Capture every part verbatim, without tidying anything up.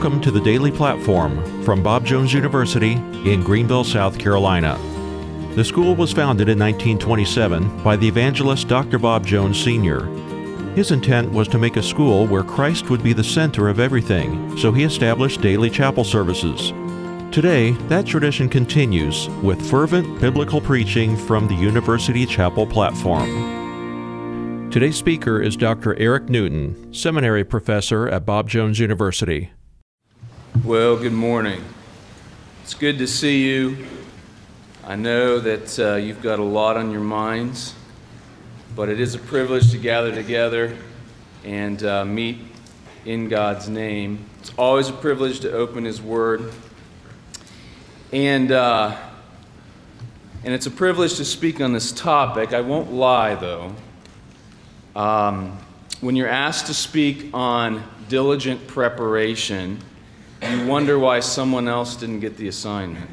Welcome to the Daily Platform from Bob Jones University in Greenville, South Carolina. The school was founded in nineteen twenty-seven by the evangelist Doctor Bob Jones Senior His intent was to make a school where Christ would be the center of everything, so he established daily chapel services. Today, that tradition continues with fervent biblical preaching from the University Chapel platform. Today's speaker is Doctor Eric Newton, seminary professor at Bob Jones University. Well, good morning. It's good to see you. I know that uh, you've got a lot on your minds, but it is a privilege to gather together and uh, meet in God's name. It's always a privilege to open His Word. And uh, and it's a privilege to speak on this topic. I won't lie, though. Um, when you're asked to speak on diligent preparation, you wonder why someone else didn't get the assignment.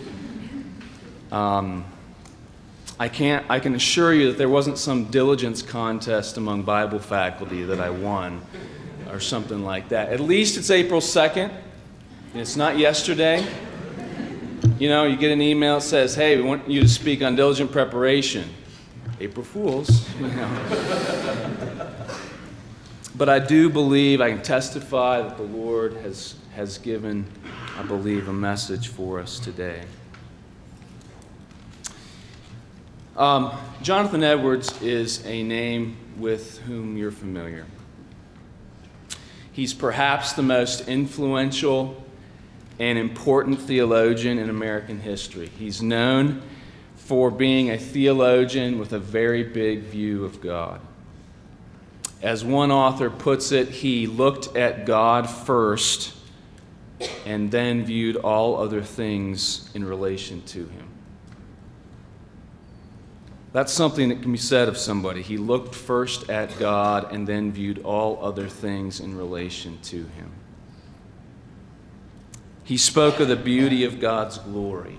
Um, I can't. I can assure you that there wasn't some diligence contest among Bible faculty that I won, or something like that. At least it's April second. It's not yesterday. You know, you get an email that says, "Hey, we want you to speak on diligent preparation." April Fools, you know. But I do believe, I can testify that the Lord has, has given, I believe, a message for us today. Um, Jonathan Edwards is a name with whom you're familiar. He's perhaps the most influential and important theologian in American history. He's known for being a theologian with a very big view of God. As one author puts it, he looked at God first and then viewed all other things in relation to Him. That's something that can be said of somebody. He looked first at God and then viewed all other things in relation to Him. He spoke of the beauty of God's glory.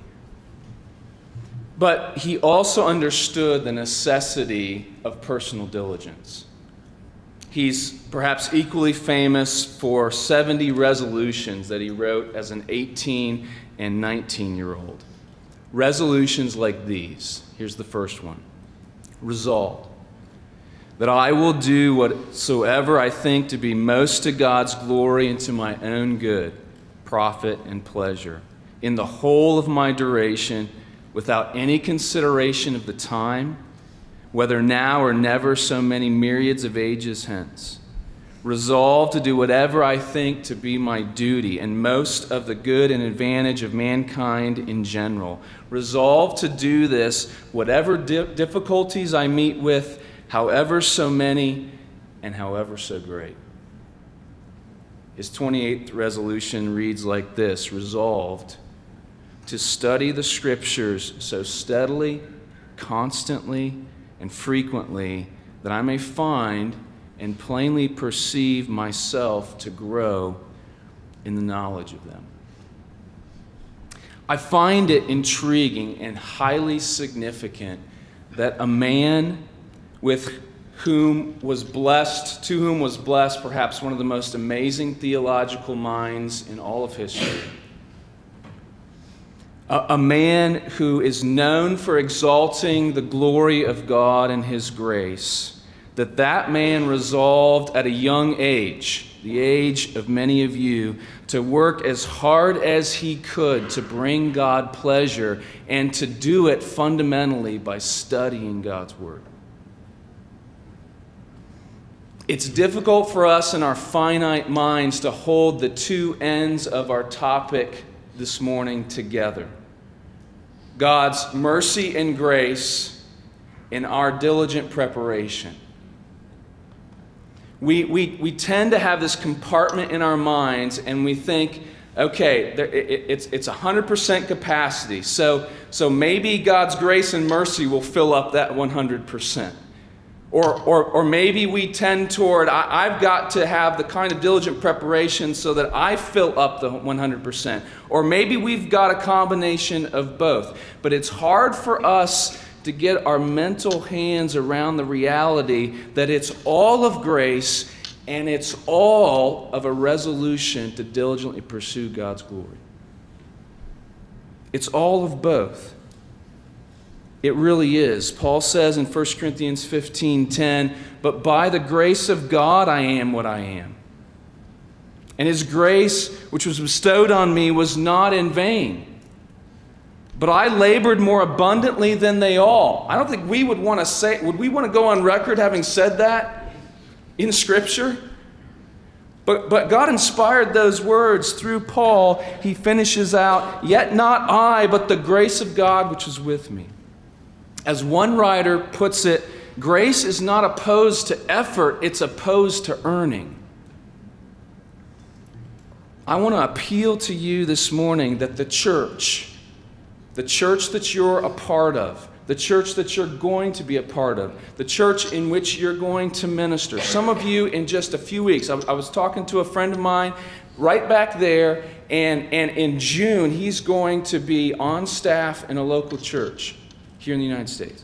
But he also understood the necessity of personal diligence. He's perhaps equally famous for seventy resolutions that he wrote as an eighteen and nineteen-year-old. Resolutions like these. Here's the first one. Resolve that I will do whatsoever I think to be most to God's glory and to my own good, profit, and pleasure, in the whole of my duration, without any consideration of the time, whether now or never so many myriads of ages hence. Resolve to do whatever I think to be my duty and most of the good and advantage of mankind in general. Resolve to do this, whatever di- difficulties I meet with, however so many and however so great. His twenty-eighth resolution reads like this: resolved to study the Scriptures so steadily, constantly, and frequently that I may find and plainly perceive myself to grow in the knowledge of them. I find it intriguing and highly significant that a man with whom was blessed, to whom was blessed perhaps one of the most amazing theological minds in all of history, a man who is known for exalting the glory of God and His grace, that that man resolved at a young age, the age of many of you, to work as hard as he could to bring God pleasure and to do it fundamentally by studying God's Word. It's difficult for us in our finite minds to hold the two ends of our topic this morning together. God's mercy and grace in our diligent preparation. We, we, we tend to have this compartment in our minds and we think, okay, there, it, it's, it's one hundred percent capacity, so, so maybe God's grace and mercy will fill up that one hundred percent. Or, or, or maybe we tend toward, I, I've got to have the kind of diligent preparation so that I fill up the one hundred percent. Or maybe we've got a combination of both. But it's hard for us to get our mental hands around the reality that it's all of grace and it's all of a resolution to diligently pursue God's glory. It's all of both. It really is. Paul says in First Corinthians fifteen ten, "But by the grace of God I am what I am. And his grace, which was bestowed on me, was not in vain. But I labored more abundantly than they all." I don't think we would want to say, would we want to go on record having said that in Scripture? But, but God inspired those words through Paul. He finishes out, "Yet not I, but the grace of God which was with me." As one writer puts it, grace is not opposed to effort, it's opposed to earning. I want to appeal to you this morning that the church, the church that you're a part of, the church that you're going to be a part of, the church in which you're going to minister. Some of you in just a few weeks, I, I was talking to a friend of mine right back there, and, and in June, he's going to be on staff in a local church here in the United States.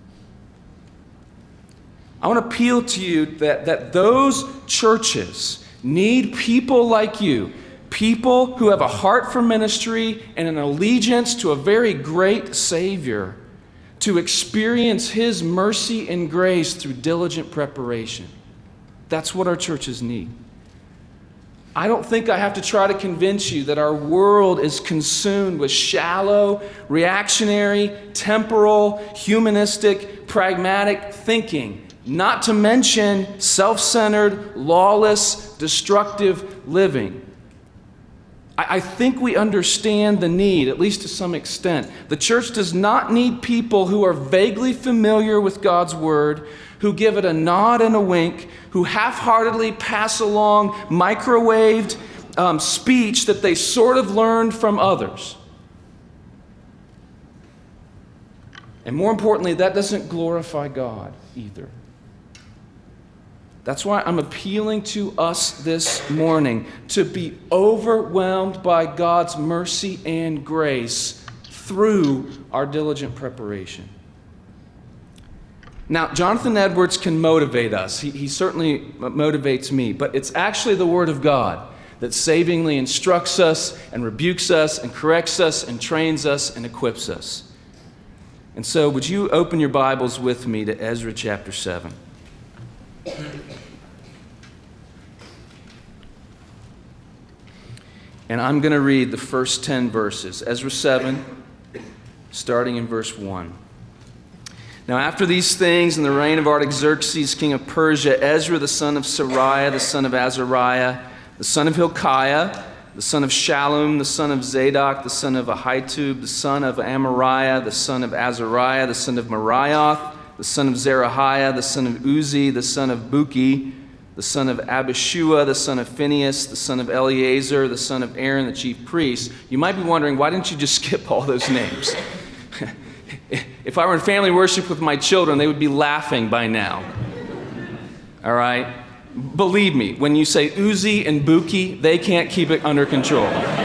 I want to appeal to you that, that those churches need people like you, people who have a heart for ministry and an allegiance to a very great Savior, to experience His mercy and grace through diligent preparation. That's what our churches need. I don't think I have to try to convince you that our world is consumed with shallow, reactionary, temporal, humanistic, pragmatic thinking, not to mention self-centered, lawless, destructive living. I, I think we understand the need, at least to some extent. The church does not need people who are vaguely familiar with God's Word, who give it a nod and a wink, who half-heartedly pass along microwaved um, speech that they sort of learned from others. And more importantly, that doesn't glorify God either. That's why I'm appealing to us this morning to be overwhelmed by God's mercy and grace through our diligent preparation. Now, Jonathan Edwards can motivate us. He, he certainly motivates me, but it's actually the Word of God that savingly instructs us and rebukes us and corrects us and trains us and equips us. And so, would you open your Bibles with me to Ezra chapter seven? And I'm going to read the first ten verses. Ezra seven, starting in verse one. Now after these things, in the reign of Artaxerxes, king of Persia, Ezra the son of Sariah, the son of Azariah, the son of Hilkiah, the son of Shallum, the son of Zadok, the son of Ahitub, the son of Amariah, the son of Azariah, the son of Marioth, the son of Zerahiah, the son of Uzi, the son of Buki, the son of Abishua, the son of Phinehas, the son of Eleazar, the son of Aaron, the chief priest. You might be wondering, why didn't you just skip all those names? If I were in family worship with my children, they would be laughing by now. All right? Believe me, when you say Uzi and Buki, they can't keep it under control.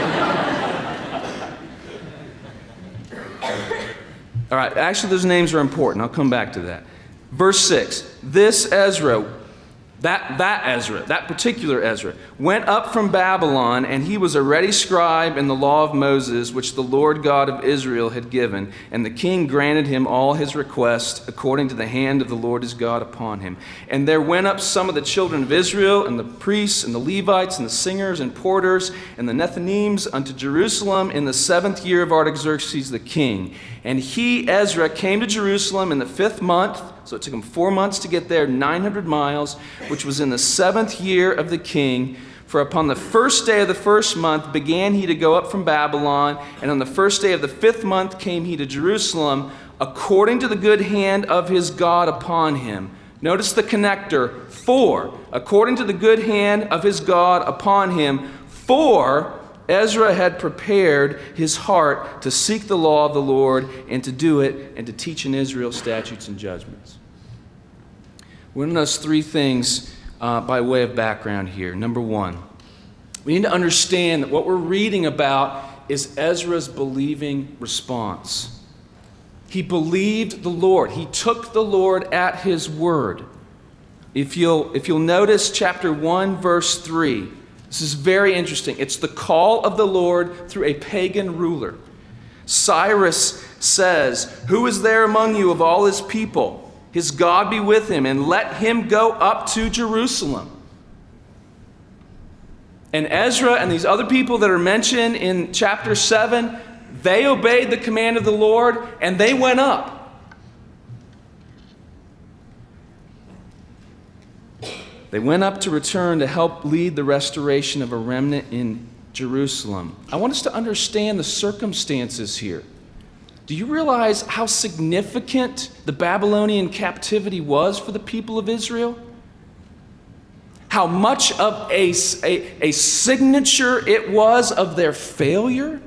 All right, actually those names are important. I'll come back to that. Verse six, this Ezra, That, that Ezra, that particular Ezra, went up from Babylon, and he was a ready scribe in the law of Moses, which the Lord God of Israel had given. And the king granted him all his requests according to the hand of the Lord his God upon him. And there went up some of the children of Israel, and the priests, and the Levites, and the singers, and porters, and the Nethinims unto Jerusalem in the seventh year of Artaxerxes the king. And he, Ezra, came to Jerusalem in the fifth month. So it took him four months to get there, nine hundred miles, which was in the seventh year of the king. For upon the first day of the first month began he to go up from Babylon, and on the first day of the fifth month came he to Jerusalem, according to the good hand of his God upon him. Notice the connector, for, according to the good hand of his God upon him, for Ezra had prepared his heart to seek the law of the Lord and to do it and to teach in Israel statutes and judgments. We're going to notice three things uh, by way of background here. Number one, we need to understand that what we're reading about is Ezra's believing response. He believed the Lord. He took the Lord at his word. if you'll, if you'll notice chapter one, verse three, this is very interesting. It's the call of the Lord through a pagan ruler. Cyrus says, "Who is there among you of all his people? His God be with him, and let him go up to Jerusalem." And Ezra and these other people that are mentioned in chapter seven, they obeyed the command of the Lord, and they went up. They went up to return to help lead the restoration of a remnant in Jerusalem. I want us to understand the circumstances here. Do you realize how significant the Babylonian captivity was for the people of Israel? How much of a, a, a signature it was of their failure?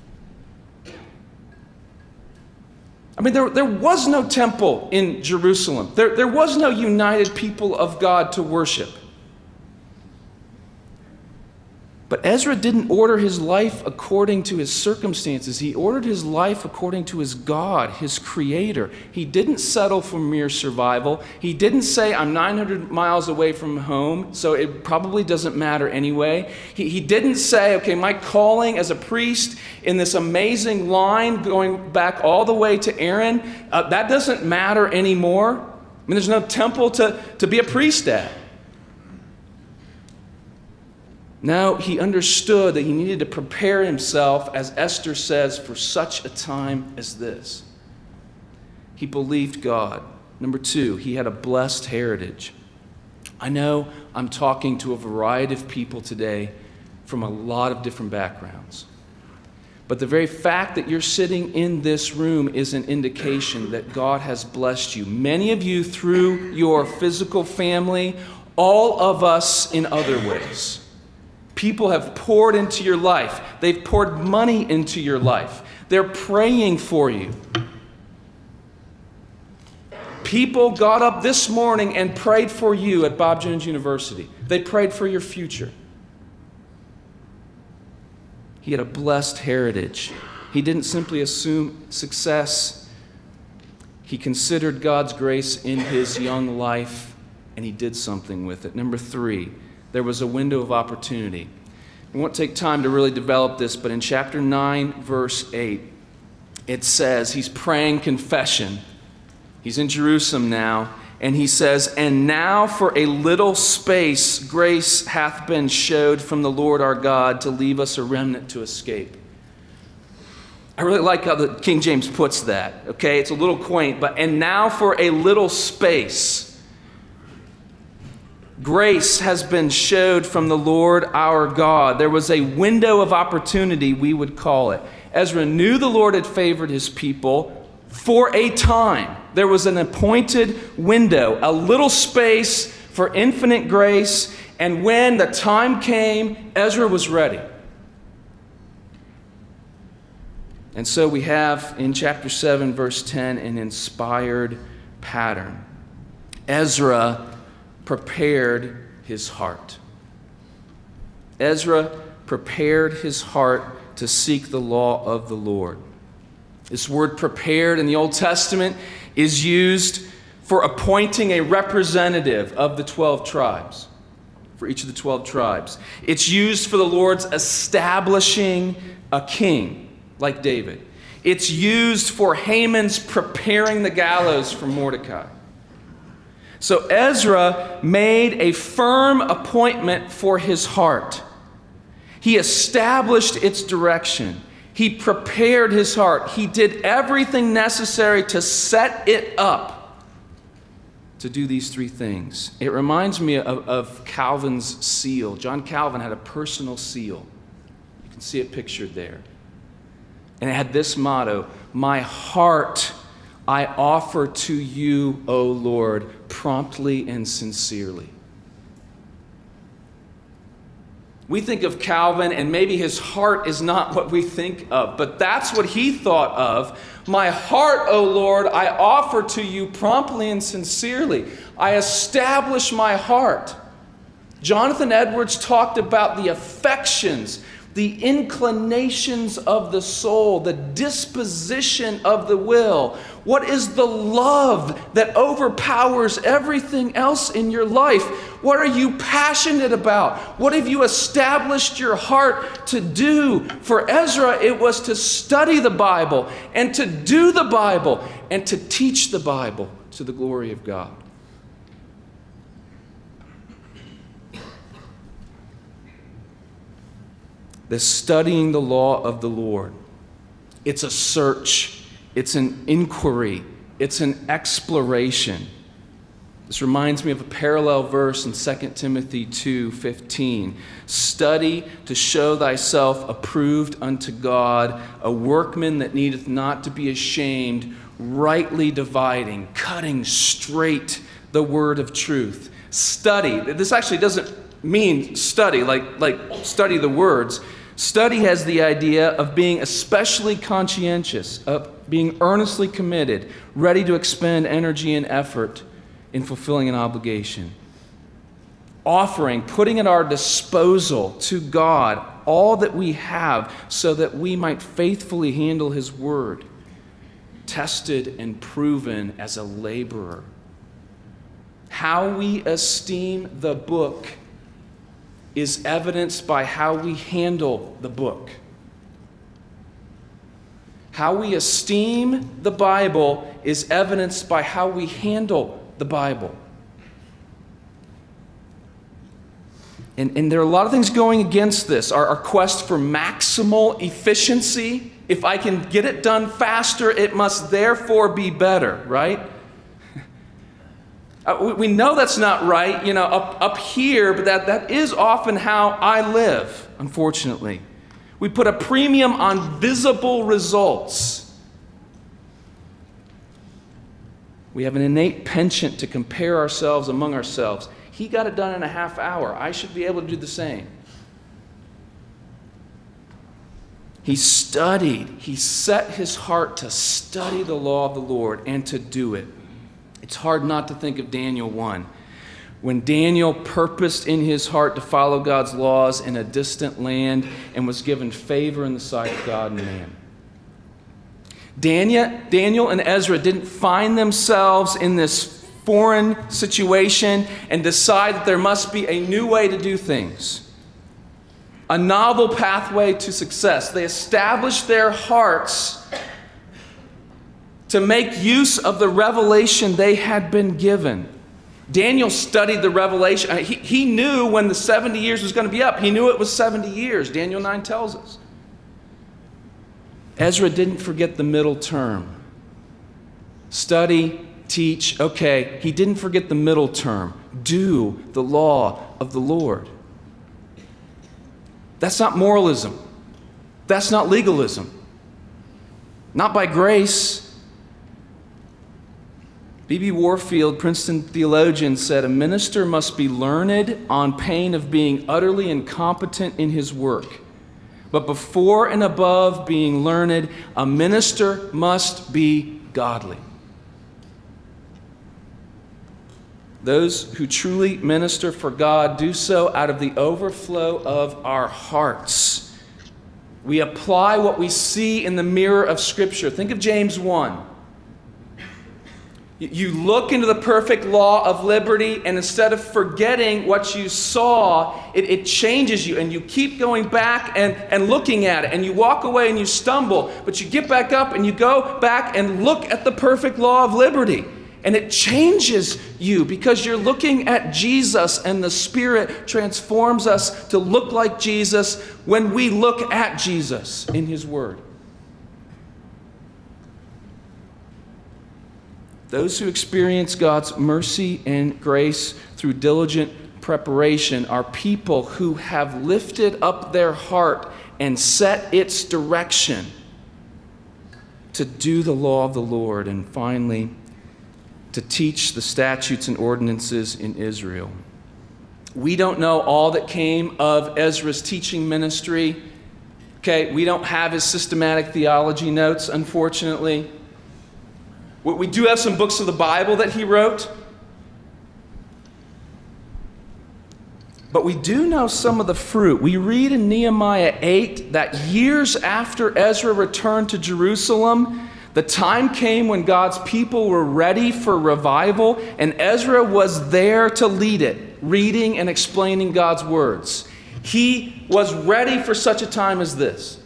I mean, there, there was no temple in Jerusalem. There, there was no united people of God to worship. But Ezra didn't order his life according to his circumstances. He ordered his life according to his God, his Creator. He didn't settle for mere survival. He didn't say, "I'm nine hundred miles away from home, so it probably doesn't matter anyway." He, he didn't say, "Okay, my calling as a priest in this amazing line going back all the way to Aaron, uh, that doesn't matter anymore. I mean, there's no temple to, to be a priest at." Now he understood that he needed to prepare himself, as Esther says, for such a time as this. He believed God. Number two, he had a blessed heritage. I know I'm talking to a variety of people today from a lot of different backgrounds. But the very fact that you're sitting in this room is an indication that God has blessed you. Many of you through your physical family, all of us in other ways. People have poured into your life. They've poured money into your life. They're praying for you. People got up this morning and prayed for you at Bob Jones University. They prayed for your future. He had a blessed heritage. He didn't simply assume success. He considered God's grace in his young life, and he did something with it. Number three, there was a window of opportunity. We won't take time to really develop this, but in chapter nine, verse eight, it says he's praying confession. He's in Jerusalem now, and he says, "And now for a little space grace hath been showed from the Lord our God to leave us a remnant to escape." I really like how the King James puts that, okay? It's a little quaint, but "and now for a little space grace has been showed from the Lord our God." There was a window of opportunity, we would call it. Ezra knew the Lord had favored his people for a time. There was an appointed window, a little space for infinite grace, and when the time came, Ezra was ready. And so we have in chapter seven, verse ten, an inspired pattern. Ezra prepared his heart. Ezra prepared his heart to seek the law of the Lord. This word "prepared" in the Old Testament is used for appointing a representative of the twelve tribes, for each of the twelve tribes. It's used for the Lord's establishing a king, like David. It's used for Haman's preparing the gallows for Mordecai. So Ezra made a firm appointment for his heart. He established its direction. He prepared his heart. He did everything necessary to set it up to do these three things. It reminds me of, of Calvin's seal. John Calvin had a personal seal. You can see it pictured there. And it had this motto: "My heart I offer to you, O Lord, promptly and sincerely." We think of Calvin, and maybe his heart is not what we think of, but that's what he thought of. "My heart, O Lord, I offer to you promptly and sincerely." I establish my heart. Jonathan Edwards talked about the affections the inclinations of the soul, the disposition of the will. What is the love that overpowers everything else in your life? What are you passionate about? What have you established your heart to do? For Ezra, it was to study the Bible and to do the Bible and to teach the Bible to the glory of God. The studying the law of the Lord. It's a search. It's an inquiry. It's an exploration. This reminds me of a parallel verse in Second Timothy two fifteen. Study to show thyself approved unto God, a workman that needeth not to be ashamed, rightly dividing, cutting straight the word of truth. Study. This actually doesn't mean study, like, like study the words. Study has the idea of being especially conscientious, of being earnestly committed, ready to expend energy and effort in fulfilling an obligation. Offering, putting at our disposal to God all that we have so that we might faithfully handle His word, tested and proven as a laborer. How we esteem the book is evidenced by how we handle the book. How we esteem the Bible is evidenced by how we handle the Bible. And, and there are a lot of things going against this. Our, our quest for maximal efficiency. If I can get it done faster, it must therefore be better, right? Uh, we, we know that's not right, you know, up, up here, but that, that is often how I live, unfortunately. We put a premium on visible results. We have an innate penchant to compare ourselves among ourselves. He got it done in a half hour. I should be able to do the same. He studied. He set his heart to study the law of the Lord and to do it. It's hard not to think of Daniel one. When Daniel purposed in his heart to follow God's laws in a distant land and was given favor in the sight of God and man. Daniel, Daniel and Ezra didn't find themselves in this foreign situation and decide that there must be a new way to do things. A novel pathway to success. They established their hearts to make use of the revelation they had been given. Daniel studied the revelation. He, he knew when the seventy years was going to be up. He knew it was seventy years. Daniel nine tells us. Ezra didn't forget the middle term. Study, teach. Okay, he didn't forget the middle term. Do the law of the Lord. That's not moralism. That's not legalism. Not by grace. B B Warfield, Princeton theologian, said, a minister must be learned on pain of being utterly incompetent in his work. But before and above being learned, a minister must be godly. Those who truly minister for God do so out of the overflow of our hearts. We apply what we see in the mirror of Scripture. Think of James one. You look into the perfect law of liberty, and instead of forgetting what you saw, it, it changes you, and you keep going back and, and looking at it, and you walk away and you stumble, but you get back up and you go back and look at the perfect law of liberty. And it changes you because you're looking at Jesus, and the Spirit transforms us to look like Jesus when we look at Jesus in His Word. Those who experience God's mercy and grace through diligent preparation are people who have lifted up their heart and set its direction to do the law of the Lord, and finally, to teach the statutes and ordinances in Israel. We don't know all that came of Ezra's teaching ministry. Okay, we don't have his systematic theology notes, unfortunately. We do have some books of the Bible that he wrote. But we do know some of the fruit. We read in Nehemiah eight that years after Ezra returned to Jerusalem, the time came when God's people were ready for revival, and Ezra was there to lead it, reading and explaining God's words. He was ready for such a time as this.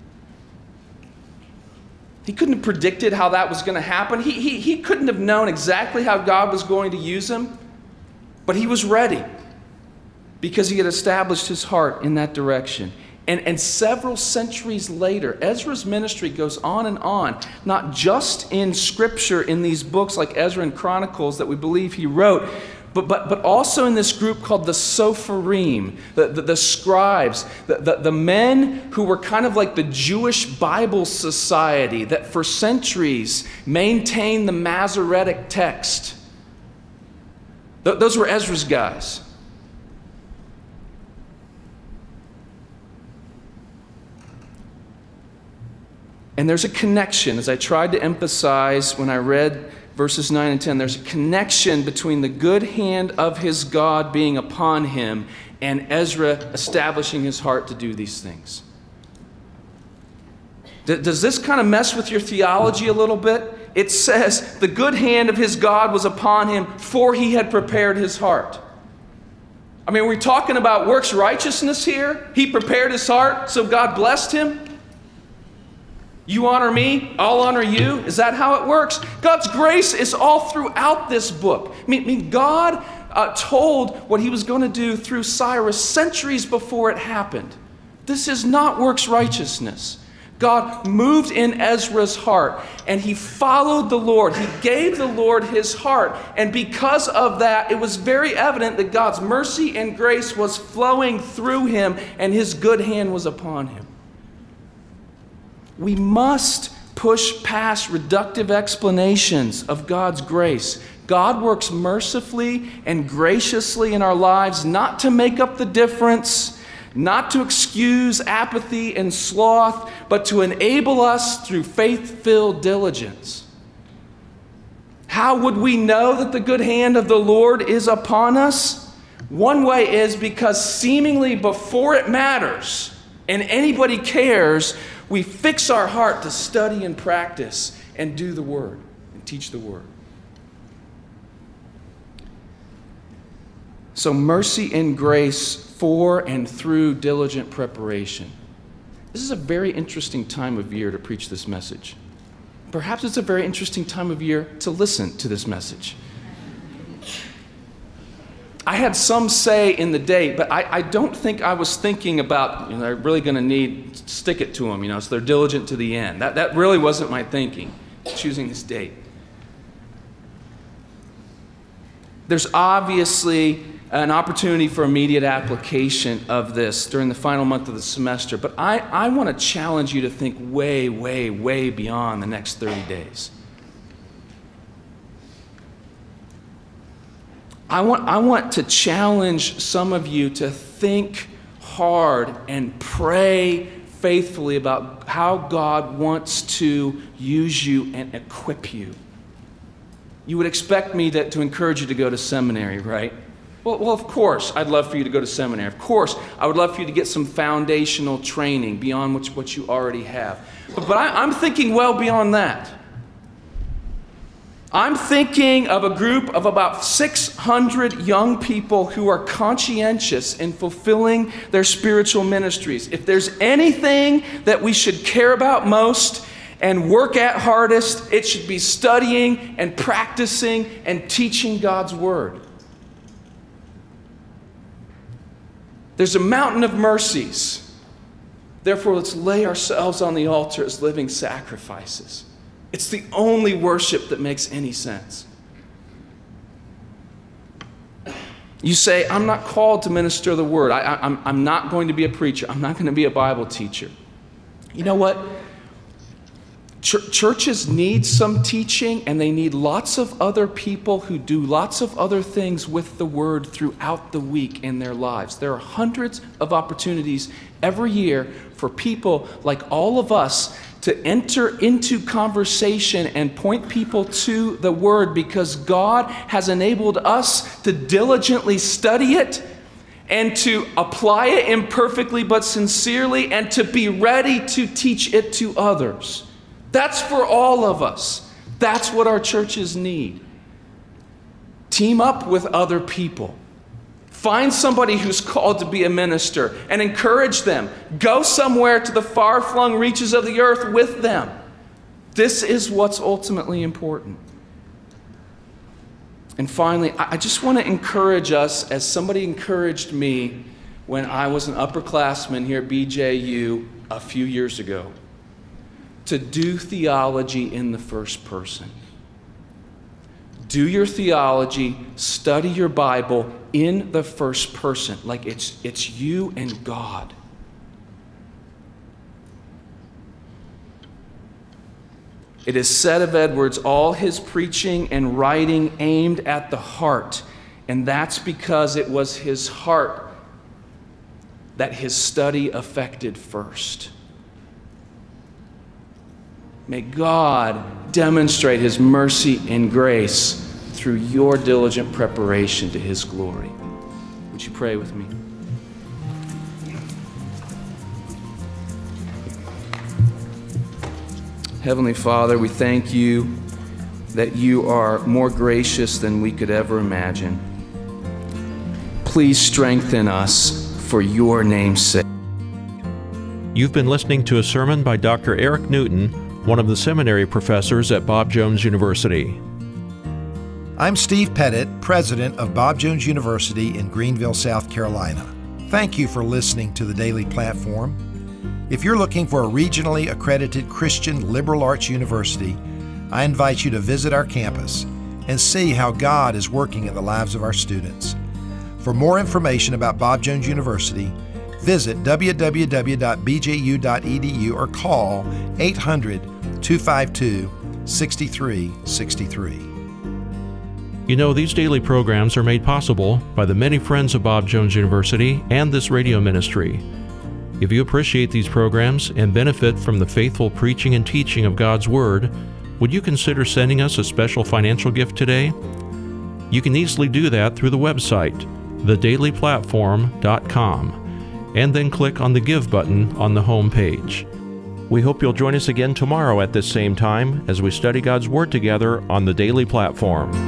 He couldn't have predicted how that was going to happen. He, he, he couldn't have known exactly how God was going to use him, but he was ready because he had established his heart in that direction. And, and several centuries later, Ezra's ministry goes on and on, not just in Scripture, in these books like Ezra and Chronicles that we believe he wrote, but, but, but also in this group called the Sopharim, the, the, the scribes, the, the, the men who were kind of like the Jewish Bible Society that for centuries maintained the Masoretic text. Th- those were Ezra's guys. And there's a connection, as I tried to emphasize when I read verses nine and ten, there's a connection between the good hand of his God being upon him and Ezra establishing his heart to do these things. D- does this kind of mess with your theology a little bit? It says the good hand of his God was upon him, for he had prepared his heart. I mean, are we talking about works righteousness here? He prepared his heart, so God blessed him? You honor me, I'll honor you. Is that how it works? God's grace is all throughout this book. I mean, I mean God uh, told what he was going to do through Cyrus centuries before it happened. This is not works righteousness. God moved in Ezra's heart, and he followed the Lord. He gave the Lord his heart. And because of that, it was very evident that God's mercy and grace was flowing through him, and his good hand was upon him. We must push past reductive explanations of God's grace. God works mercifully and graciously in our lives, not to make up the difference, not to excuse apathy and sloth, but to enable us through faith-filled diligence. How would we know that the good hand of the Lord is upon us? One way is because seemingly before it matters and anybody cares, we fix our heart to study and practice and do the Word and teach the Word. So mercy and grace for and through diligent preparation. This is a very interesting time of year to preach this message. Perhaps it's a very interesting time of year to listen to this message. I had some say in the date, but I, I don't think I was thinking about, you know, they're really going to need, stick it to them, you know, so they're diligent to the end. That, that really wasn't my thinking, choosing this date. There's obviously an opportunity for immediate application of this during the final month of the semester, but I, I want to challenge you to think way, way, way beyond the next thirty days. I want, I want to challenge some of you to think hard and pray faithfully about how God wants to use you and equip you. You would expect me to, to encourage you to go to seminary, right? Well, well, of course, I'd love for you to go to seminary. Of course, I would love for you to get some foundational training beyond what, what you already have. But, but I, I'm thinking well beyond that. I'm thinking of a group of about six hundred young people who are conscientious in fulfilling their spiritual ministries. If there's anything that we should care about most and work at hardest, it should be studying and practicing and teaching God's Word. There's a mountain of mercies. Therefore, let's lay ourselves on the altar as living sacrifices. It's the only worship that makes any sense. You say, I'm not called to minister the Word. I, I, I'm, I'm not going to be a preacher. I'm not going to be a Bible teacher. You know what? Ch- churches need some teaching, and they need lots of other people who do lots of other things with the Word throughout the week in their lives. There are hundreds of opportunities every year for people like all of us to enter into conversation and point people to the Word, because God has enabled us to diligently study it and to apply it imperfectly but sincerely, and to be ready to teach it to others. That's for all of us. That's what our churches need. Team up with other people. Find somebody who's called to be a minister and encourage them. Go somewhere to the far-flung reaches of the earth with them. This is what's ultimately important. And finally, I just want to encourage us, as somebody encouraged me when I was an upperclassman here at B J U a few years ago, to do theology in the first person. Do your theology, study your Bible in the first person, like it's it's you and God. It is said of Edwards, all his preaching and writing aimed at the heart, and that's because it was his heart that his study affected first. May God demonstrate his mercy and grace through your diligent preparation to his glory. Would you pray with me? Heavenly Father, we thank you that you are more gracious than we could ever imagine. Please strengthen us for your name's sake. You've been listening to a sermon by Doctor Eric Newton, one of the seminary professors at Bob Jones University. I'm Steve Pettit, president of Bob Jones University in Greenville, South Carolina. Thank you for listening to the Daily Platform. If you're looking for a regionally accredited Christian liberal arts university, I invite you to visit our campus and see how God is working in the lives of our students. For more information about Bob Jones University, visit w w w dot b j u dot e d u or call eight hundred, two five two, six three six three. You know, these daily programs are made possible by the many friends of Bob Jones University and this radio ministry. If you appreciate these programs and benefit from the faithful preaching and teaching of God's Word, would you consider sending us a special financial gift today? You can easily do that through the website, the daily platform dot com, and then click on the Give button on the home page. We hope you'll join us again tomorrow at this same time as we study God's Word together on the Daily Platform.